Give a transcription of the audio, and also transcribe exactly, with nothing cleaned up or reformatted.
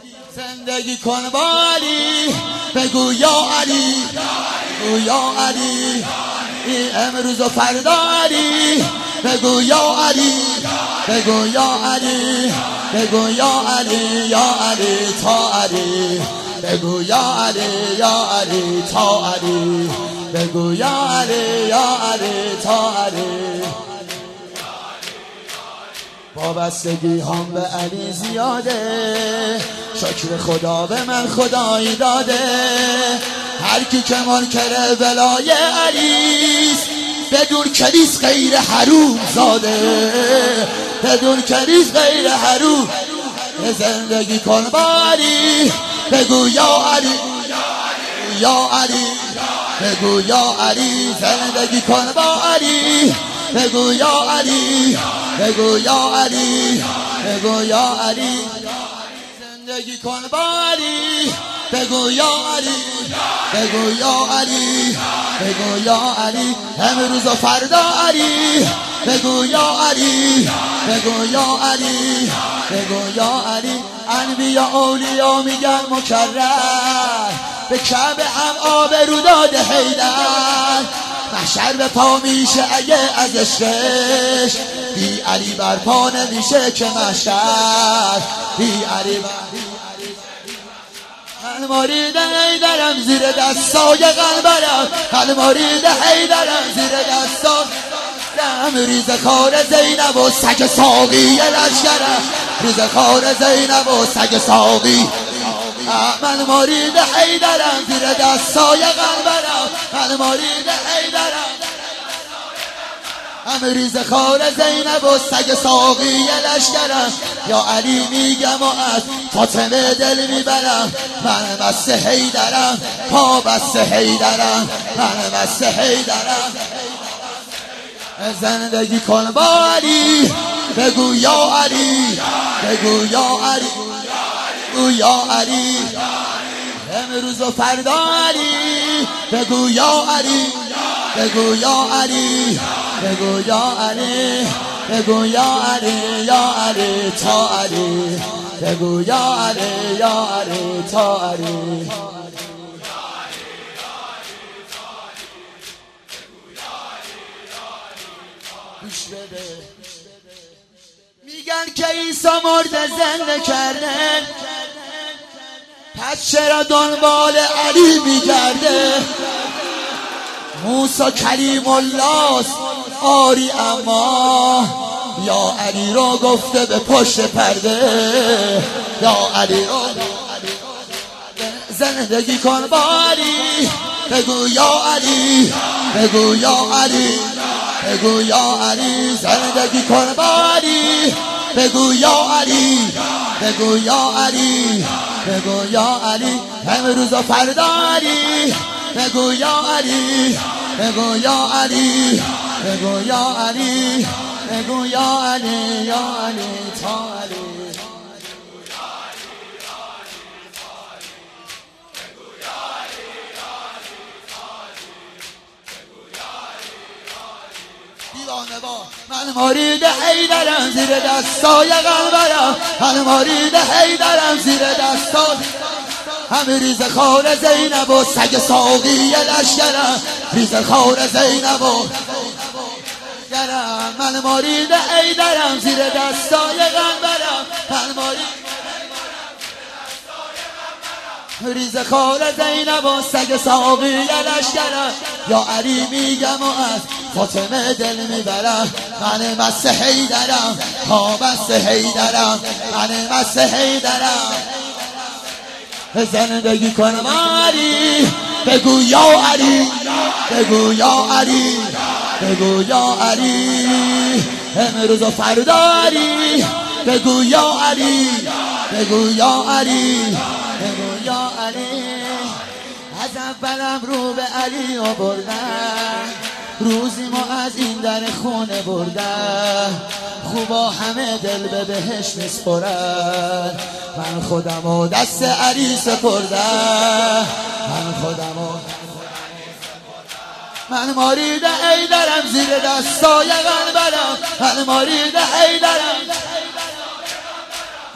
زندگی کن با علی، بگو یا علی، بگو یا علی، امروز و فردا علی، بگو یا علی، بگو یا علی، بگو یا علی، یا علی تا علی، بگو یا علی، یا علی تا علی، بگو یا علی، یا علی تا علی. وابستگی هم به علی زیاده، شکر خدا به من خدایی داده. هر کی که منکر ولای علیست، بدون کلیس غیر حروم زاده، بدون کلیس غیر حروم. زندگی کن با علی، بگو یا علی، یا علی، بگو یا علی، زندگی کن با علی، بگو یا علی، بگو یا علی، بگو یا علی، زندگی کن با علی، بگو یا علی، بگو یا علی، بگو یا علی، امروز و فردا علی، بگو یا علی، بگو یا علی، بگو یا علی. انبیا اولیا میگن مکرر، به کعبه هم آبرو داده حیدر. محشر به پا میشه اگه از عشقش، بی علی بر پا نمیشه که محشر، بی علی بر. من مرید حیدرم زیر دستای قلبرم، من مرید حیدرم زیر دستای قلبرم. ریز خار زینب و سگ ساقی لشکرم، ریز خار زینب و سگ ساقی. من مرید حیدرم زیر دستای قلبرم، من مرید حیدرم. هم ریز خار زینب و سگ ساقی لشکرم. یا علی میگم و از فاطمه دل میبرم، من مست حیدرم، پا بست حیدرم، من مست حیدرم. زندگی کن با علی، بگو یا علی، بگو یا علی، بگو یا علی، امروز و فردا علی، بگو یا علی، بگو یا علی، بگو یا علی، بگو یا علی، یا علی تا علی، بگو یا علی، یا علی تا علی. میگن که عیسی مرده زنده کرده، پس چرا دنبال علی میگرده؟ موسی کلیم الله است آری، اما یا علی رو گفته به پشت پرده، یا علی رو. زندگی کن با علی، بگو یا علی، بگو یا علی، بگو یا علی، زندگی کن با علی، بگو یا علی، بگو یا علی، بگو یا علی، امروز و فردا علی، بگو یا علی، بگو یا علی، بگو یا علی، بگو یا علی، یا علی تا علی. من مرید حیدرم زیر دستای قلبرم، من مرید حیدرم زیر دستای. همه ریز خار زینب و سگ ساقی لشکرم، ریز خار زینب و گرم. من مرید حیدرم زیر دستای قلبرم، من مرید ریز خار زینب و سگ ساقی لشکرم. یا علی میگم و از فاطمه دل میبرم، من مست حیدرم، ها مست حیدرم، من مست حیدرم. زندگی کن با علی، بگو یا علی، بگو یا علی، بگو یا علی، امروز و فردا علی، بگو یا علی، بگو یا علی، بگو یا علی. از اولم رو به علی آوردن، روزی ما از این در خونه بردن. خوبا همه دل به بهش میسپرن، من خودم و دست علی سپردم، من خودم و من مرید حیدرم زیر دستای قلبرم، من مرید حیدرم.